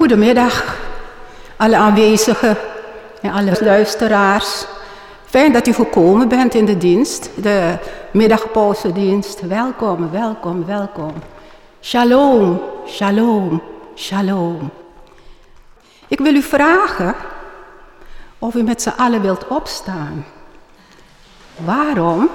Goedemiddag, alle aanwezigen en alle luisteraars. Fijn dat u gekomen bent in de dienst, de middagpauzedienst. Welkom, welkom, welkom. Shalom, shalom, shalom. Ik wil u vragen of u met z'n allen wilt opstaan. Waarom?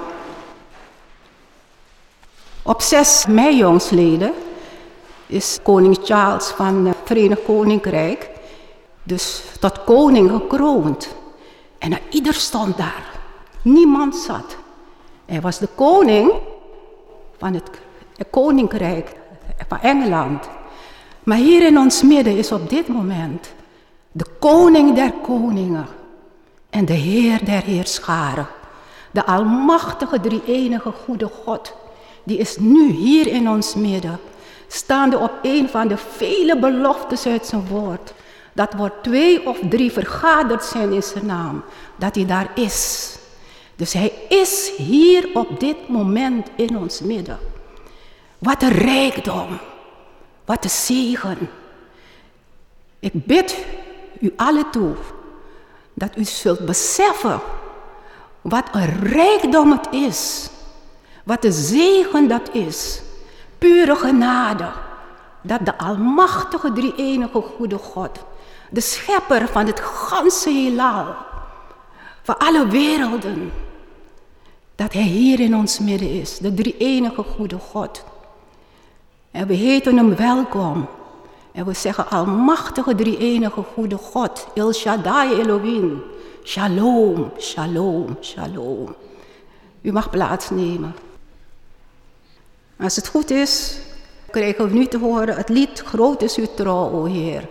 Op 6 mei jongsleden is koning Charles van het Verenigd Koninkrijk dus tot koning gekroond. En ieder stond daar. Niemand zat. Hij was de koning van het koninkrijk van Engeland. Maar hier in ons midden is op dit moment de koning der koningen en de Heer der heerscharen. De almachtige drie-enige goede God, die is nu hier in ons midden, staande op een van de vele beloftes uit zijn woord. Dat wordt 2 of 3 vergaderd zijn in zijn naam, dat hij daar is. Dus hij is hier op dit moment in ons midden. Wat een rijkdom, wat een zegen. Ik bid u allen toe dat u zult beseffen wat een rijkdom het is. Wat een zegen dat is. Pure genade. Dat de almachtige drie-enige goede God, de schepper van het ganse heelal, van alle werelden, dat hij hier in ons midden is. De drie-enige goede God. En we heten hem welkom. En we zeggen almachtige drie-enige goede God. El Shaddai Elohim. Shalom, shalom, shalom. U mag plaatsnemen. Als het goed is, krijgen we nu te horen het lied Groot is uw trouw, o Heer.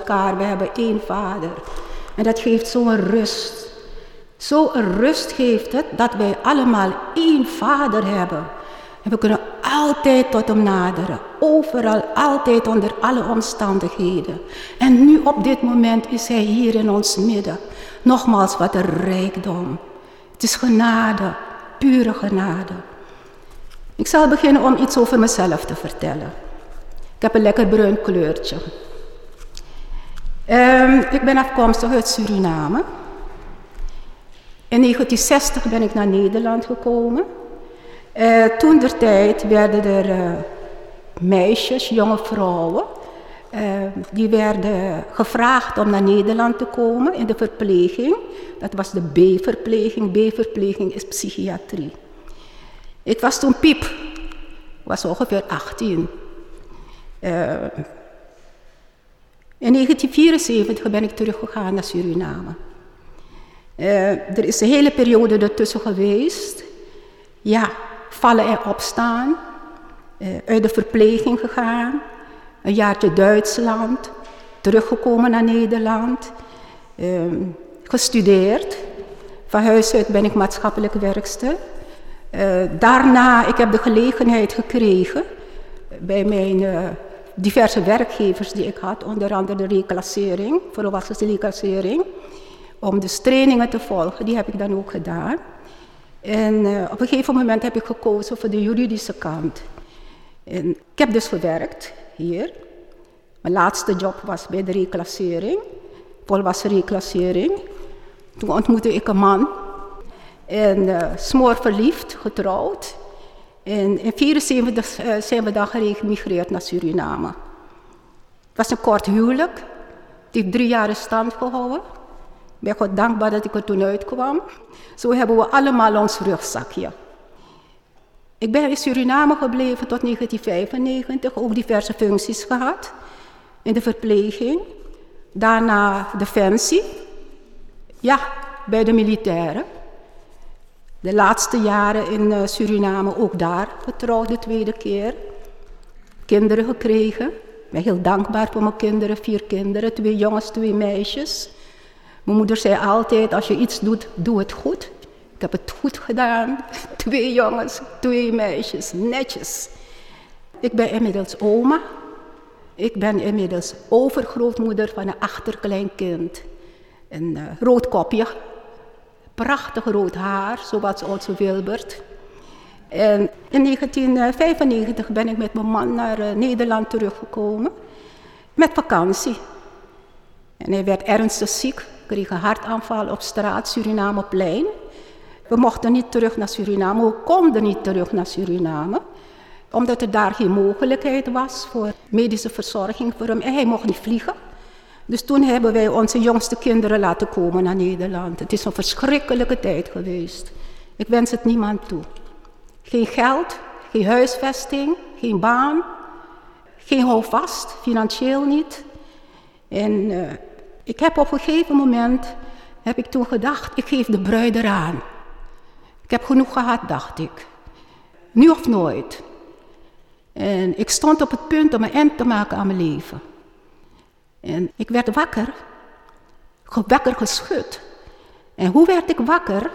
elkaar, we hebben één Vader. En dat geeft zo'n rust. Zo'n rust geeft het dat wij allemaal één Vader hebben. En we kunnen altijd tot hem naderen. Overal, altijd, onder alle omstandigheden. En nu op dit moment is hij hier in ons midden. Nogmaals, wat een rijkdom. Het is genade, pure genade. Ik zal beginnen om iets over mezelf te vertellen. Ik heb een lekker bruin kleurtje. Ik ben afkomstig uit Suriname. In 1960 ben ik naar Nederland gekomen. Toen der tijd werden er meisjes, jonge vrouwen, die werden gevraagd om naar Nederland te komen in de verpleging. Dat was de B-verpleging. B-verpleging is psychiatrie. Ik was toen piep. Ik was ongeveer 18. In 1974 ben ik teruggegaan naar Suriname. Er is een hele periode ertussen geweest. Ja, vallen en opstaan. Uit de verpleging gegaan. Een jaartje Duitsland. Teruggekomen naar Nederland. Gestudeerd. Van huis uit ben ik maatschappelijk werkster. Daarna, ik heb de gelegenheid gekregen bij mijn diverse werkgevers die ik had, onder andere de reclassering, volwassen reclassering, om dus trainingen te volgen, die heb ik dan ook gedaan. En op een gegeven moment heb ik gekozen voor de juridische kant. En ik heb dus gewerkt hier. Mijn laatste job was bij de reclassering, volwassen reclassering. Toen ontmoette ik een man. En smoorverliefd, getrouwd. En in 1974 zijn we dan gemigreerd naar Suriname. Het was een kort huwelijk. Het heeft 3 jaar in stand gehouden. Ik ben God dankbaar dat ik er toen uitkwam. Zo hebben we allemaal ons rugzakje. Ik ben in Suriname gebleven tot 1995. Ook diverse functies gehad. In de verpleging. Daarna Defensie. Ja, bij de militairen. De laatste jaren in Suriname, ook daar getrouwd de tweede keer. Kinderen gekregen. Ik ben heel dankbaar voor mijn kinderen, 4 kinderen, 2 jongens, 2 meisjes. Mijn moeder zei altijd, als je iets doet, doe het goed. Ik heb het goed gedaan. 2 jongens, 2 meisjes, netjes. Ik ben inmiddels oma. Ik ben inmiddels overgrootmoeder van een achterkleinkind. Een rood kopje. Prachtig rood haar, zoals onze Wilbert. En in 1995 ben ik met mijn man naar Nederland teruggekomen. Met vakantie. En hij werd ernstig ziek, kreeg een hartaanval op straat, Surinameplein. We mochten niet terug naar Suriname, we konden niet terug naar Suriname. Omdat er daar geen mogelijkheid was voor medische verzorging voor hem. En hij mocht niet vliegen. Dus toen hebben wij onze jongste kinderen laten komen naar Nederland. Het is een verschrikkelijke tijd geweest. Ik wens het niemand toe. Geen geld, geen huisvesting, geen baan, geen houvast, financieel niet. En ik heb op een gegeven moment, heb ik toen gedacht, ik geef de bruid eraan. Ik heb genoeg gehad, dacht ik. Nu of nooit. En ik stond op het punt om een eind te maken aan mijn leven. En ik werd wakker geschud. En hoe werd ik wakker?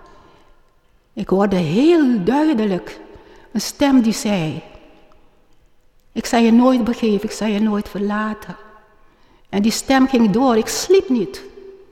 Ik hoorde heel duidelijk een stem die zei, ik zal je nooit begeven, ik zal je nooit verlaten. En die stem ging door, ik sliep niet.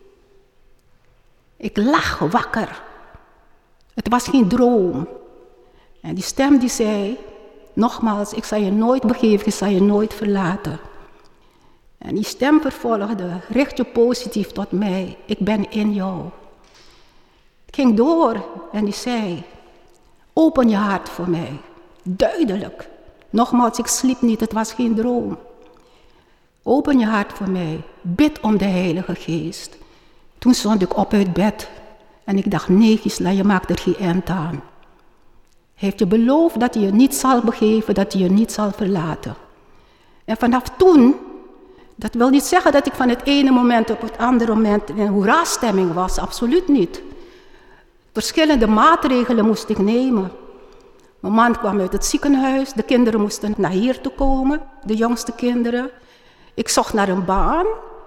Ik lag wakker. Het was geen droom. En die stem die zei, nogmaals, ik zal je nooit begeven, ik zal je nooit verlaten. En die stem vervolgde, richt je positief tot mij, ik ben in jou. Ik ging door en die zei, open je hart voor mij. Duidelijk. Nogmaals, ik sliep niet, het was geen droom. Open je hart voor mij, bid om de Heilige Geest. Toen stond ik op uit bed en ik dacht, nee Gisela, je maakt er geen eind aan. Hij heeft je beloofd dat hij je niet zal begeven, dat hij je niet zal verlaten. En vanaf toen, dat wil niet zeggen dat ik van het ene moment op het andere moment in een hoera-stemming was, absoluut niet. Verschillende maatregelen moest ik nemen. Mijn man kwam uit het ziekenhuis, de kinderen moesten naar hier toe komen, de jongste kinderen. Ik zocht naar een baan.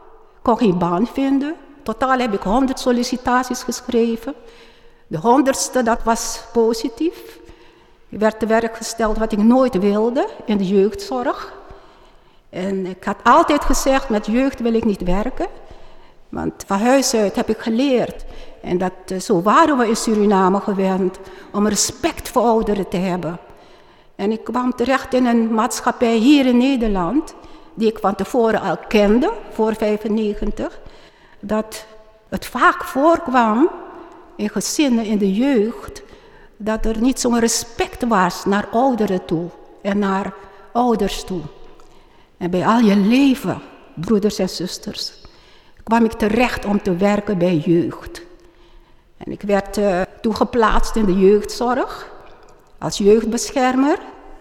kon geen baan vinden. Totaal heb ik 100 sollicitaties geschreven. De 100ste, dat was positief. Ik werd te werk gesteld wat ik nooit wilde, in de jeugdzorg. En ik had altijd gezegd, met jeugd wil ik niet werken. Want van huis uit heb ik geleerd. En zo waren we in Suriname gewend, om respect voor ouderen te hebben. En ik kwam terecht in een maatschappij hier in Nederland, die ik van tevoren al kende, voor 95. Dat het vaak voorkwam in gezinnen, in de jeugd, dat er niet zo'n respect was naar ouderen toe en naar ouders toe. En bij al je leven, broeders en zusters, kwam ik terecht om te werken bij jeugd. En ik werd toegeplaatst in de jeugdzorg als jeugdbeschermer.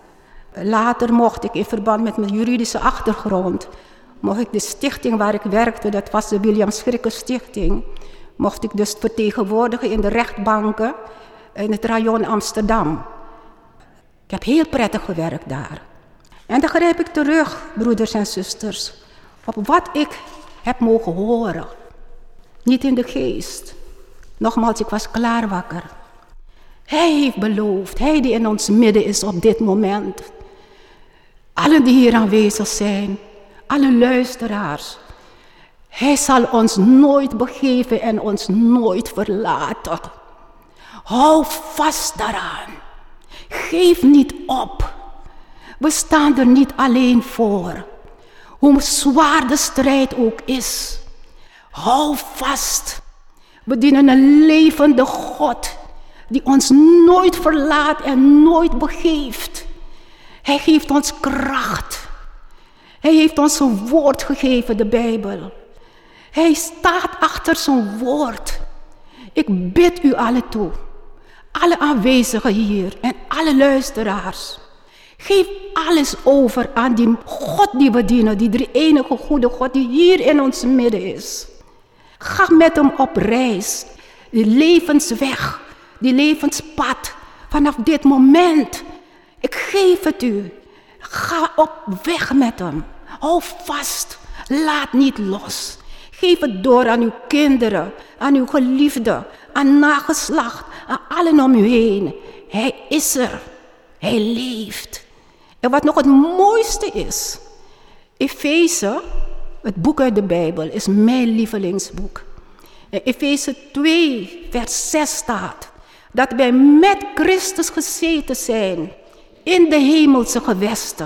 Later mocht ik in verband met mijn juridische achtergrond, mocht ik de stichting waar ik werkte, dat was de William Schrikker Stichting, mocht ik dus vertegenwoordigen in de rechtbanken in het rayon Amsterdam. Ik heb heel prettig gewerkt daar. En dan grijp ik terug, broeders en zusters, op wat ik heb mogen horen. Niet in de geest. Nogmaals, ik was klaar wakker. Hij heeft beloofd, hij die in ons midden is op dit moment. Allen die hier aanwezig zijn, alle luisteraars. Hij zal ons nooit begeven en ons nooit verlaten. Hou vast daaraan. Geef niet op. We staan er niet alleen voor. Hoe zwaar de strijd ook is. Hou vast. We dienen een levende God die ons nooit verlaat en nooit begeeft. Hij geeft ons kracht. Hij heeft ons een woord gegeven, de Bijbel. Hij staat achter zijn woord. Ik bid u allen toe, alle aanwezigen hier en alle luisteraars. Geef alles over aan die God die we dienen, die drie-enige goede God die hier in ons midden is. Ga met hem op reis, die levensweg, die levenspad, vanaf dit moment. Ik geef het u. Ga op weg met hem. Hou vast, laat niet los. Geef het door aan uw kinderen, aan uw geliefden, aan nageslacht, aan allen om u heen. Hij is er. Hij leeft. En wat nog het mooiste is, Efeze, het boek uit de Bijbel, is mijn lievelingsboek. In Efeze 2, vers 6 staat dat wij met Christus gezeten zijn in de hemelse gewesten.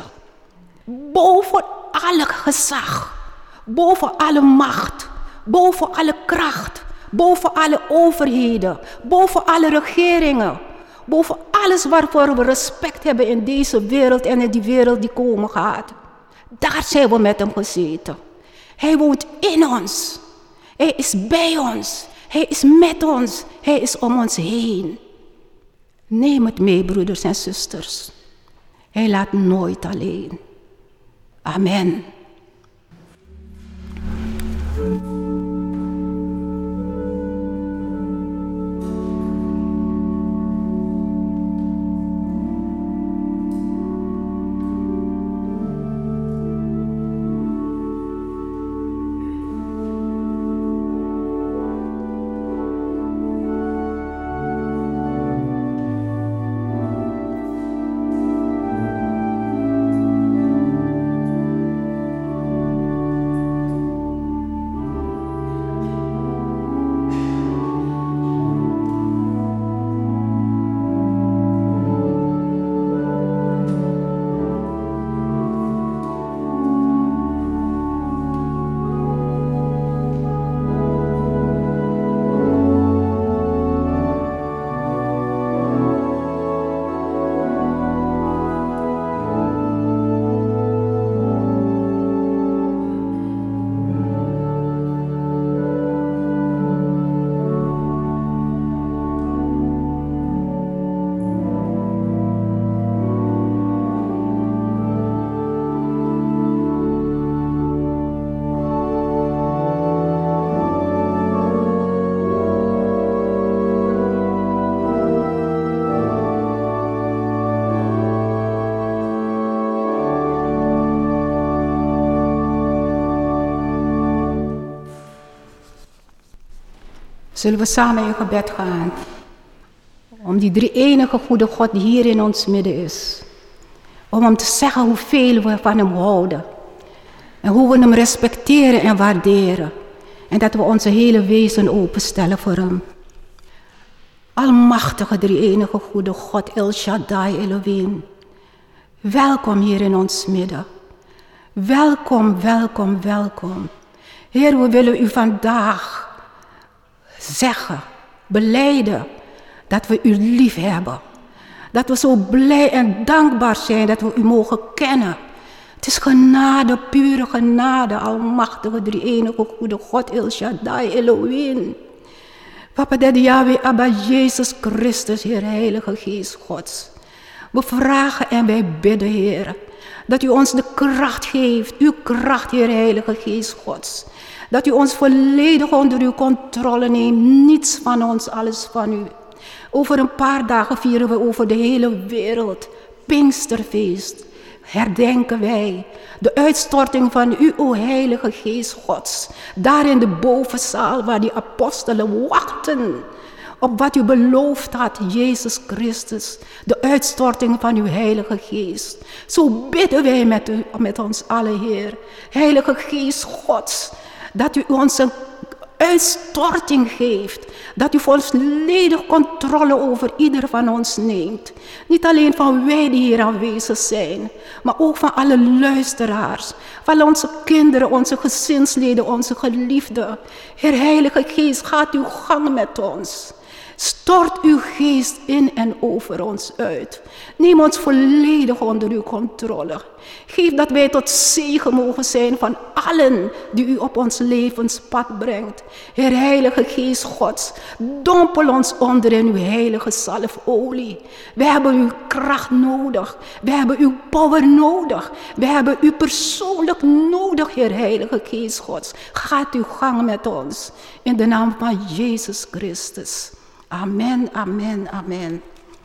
Boven alle gezag, boven alle macht, boven alle kracht, boven alle overheden, boven alle regeringen, boven alles waarvoor we respect hebben in deze wereld en in die wereld die komen gaat. Daar zijn we met hem gezeten. Hij woont in ons. Hij is bij ons. Hij is met ons. Hij is om ons heen. Neem het mee, broeders en zusters. Hij laat nooit alleen. Amen. Zullen we samen in gebed gaan? Om die drie-enige goede God die hier in ons midden is. Om hem te zeggen hoeveel we van hem houden. En hoe we hem respecteren en waarderen. En dat we onze hele wezen openstellen voor hem. Almachtige drie-enige goede God, El Shaddai Elohim. Welkom hier in ons midden. Welkom, welkom, welkom. Heer, we willen u vandaag zeggen, belijden dat we u lief hebben. Dat we zo blij en dankbaar zijn dat we u mogen kennen. Het is genade, pure genade, almachtige drie-enige goede God, El Shaddai Elohim. Papa, Daddy, Yahweh, Abba, Jezus Christus, Heer, Heilige Geest Gods. We vragen en wij bidden, Heer, dat u ons de kracht geeft, uw kracht, Heer, Heilige Geest Gods. Dat u ons volledig onder uw controle neemt, niets van ons, alles van u. Over een paar dagen vieren we over de hele wereld Pinksterfeest. Herdenken wij de uitstorting van u, o Heilige Geest Gods. Daar in de bovenzaal waar die apostelen wachten op wat u beloofd had, Jezus Christus. De uitstorting van uw Heilige Geest. Zo bidden wij met ons allen, Heer. Heilige Geest Gods, dat u ons een uitstorting geeft. Dat u volledig controle over ieder van ons neemt. Niet alleen van wij die hier aanwezig zijn, maar ook van alle luisteraars. Van onze kinderen, onze gezinsleden, onze geliefden. Heer Heilige Geest, gaat uw gang met ons. Stort uw geest in en over ons uit. Neem ons volledig onder uw controle. Geef dat wij tot zegen mogen zijn van allen die u op ons levenspad brengt. Heer Heilige Geest Gods, dompel ons onder in uw heilige zalfolie. We hebben uw kracht nodig. We hebben uw power nodig. We hebben u persoonlijk nodig, Heer Heilige Geest Gods. Gaat uw gang met ons. In de naam van Jezus Christus. Amen, amen, amen.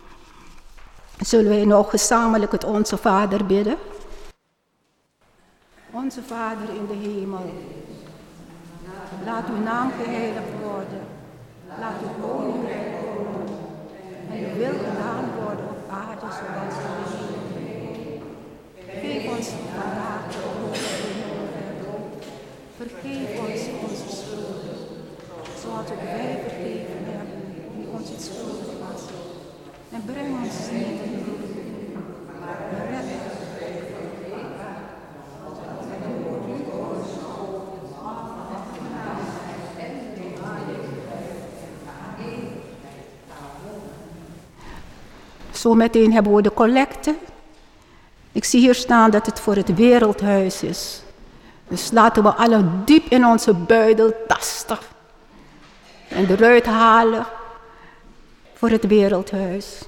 Zullen wij nog gezamenlijk het Onze Vader bidden? Onze Vader in de hemel, laat uw naam geheiligd worden. Laat uw koninkrijk komen. En uw wil gedaan worden op aarde zoals in de hemel. Geef ons vandaag de brood dat we nodig hebben. Vergeef ons onze schulden, zoals ook wij vergeven hebben die ons iets schuldig was. En breng ons niet in de verzoeking, maar red ons. Zometeen hebben we de collecte. Ik zie hier staan dat het voor het wereldhuis is. Dus laten we alle diep in onze buidel tasten. En eruit halen voor het wereldhuis.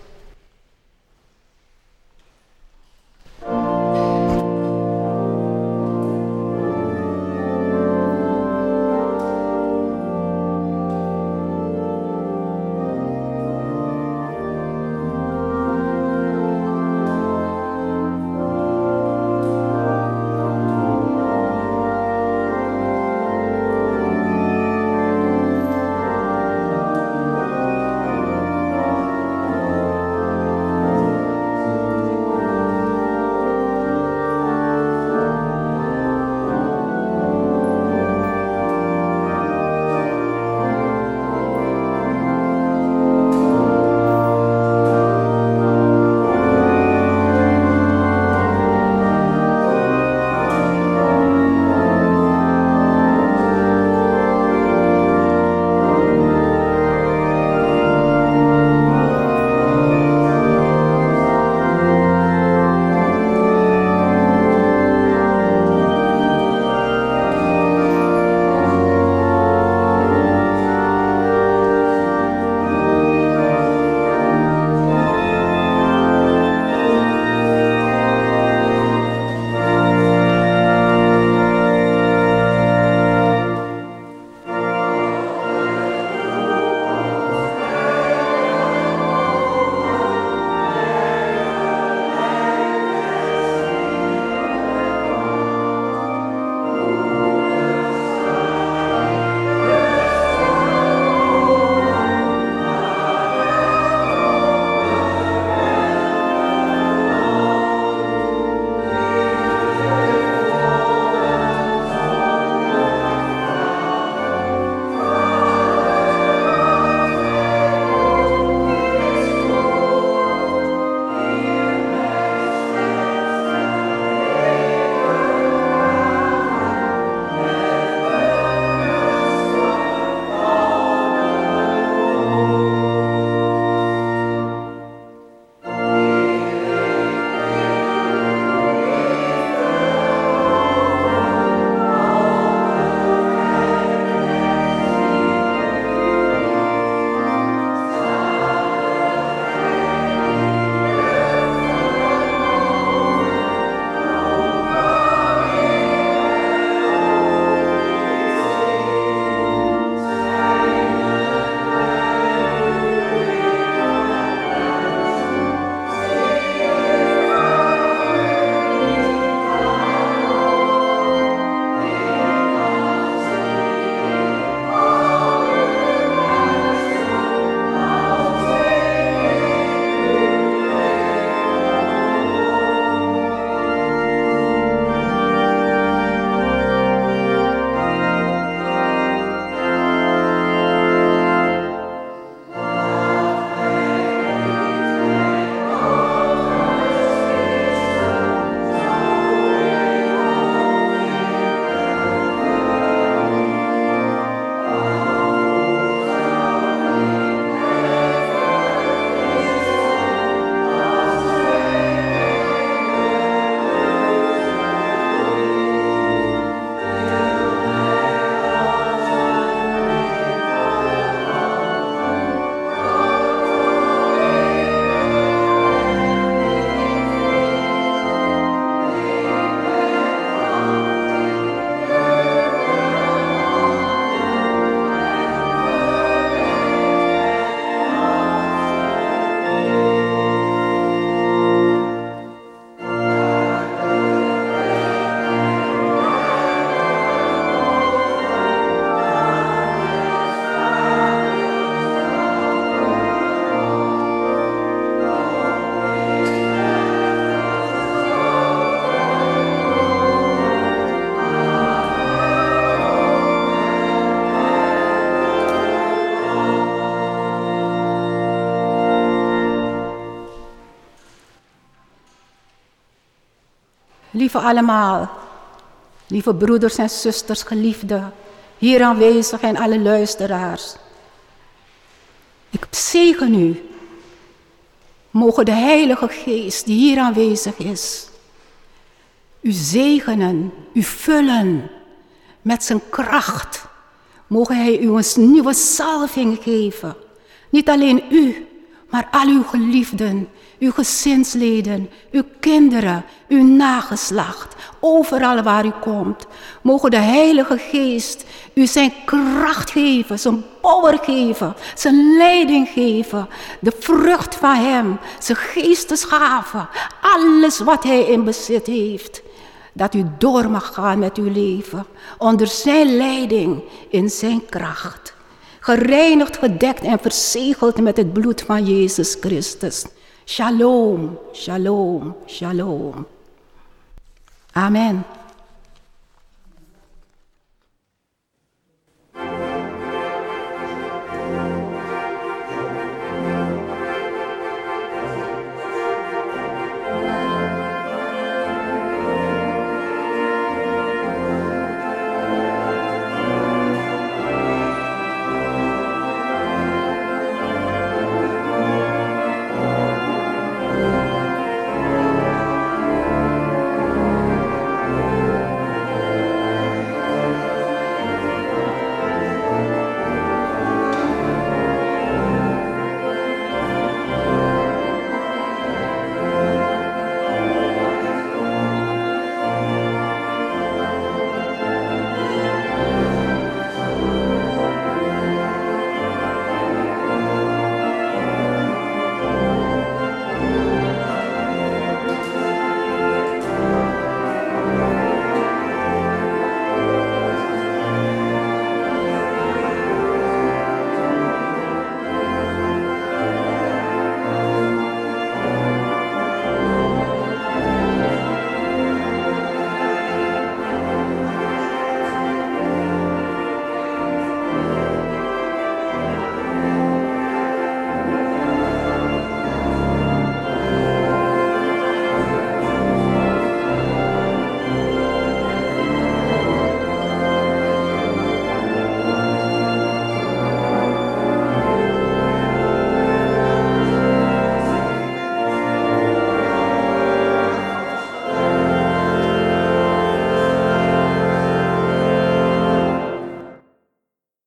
lieve allemaal, lieve broeders en zusters, geliefden, hier aanwezig en alle luisteraars. Ik zegen u. Mogen de Heilige Geest die hier aanwezig is, u zegenen, u vullen met zijn kracht. Mogen hij u een nieuwe salving geven. Niet alleen u, maar al uw geliefden, uw gezinsleden, uw kinderen, uw nageslacht. Overal waar u komt, mogen de Heilige Geest u zijn kracht geven, zijn power geven, zijn leiding geven. De vrucht van hem, zijn geestesgaven, alles wat hij in bezit heeft. Dat u door mag gaan met uw leven, onder zijn leiding, in zijn kracht. Gereinigd, gedekt en verzegeld met het bloed van Jezus Christus. Shalom, shalom, shalom. Amen.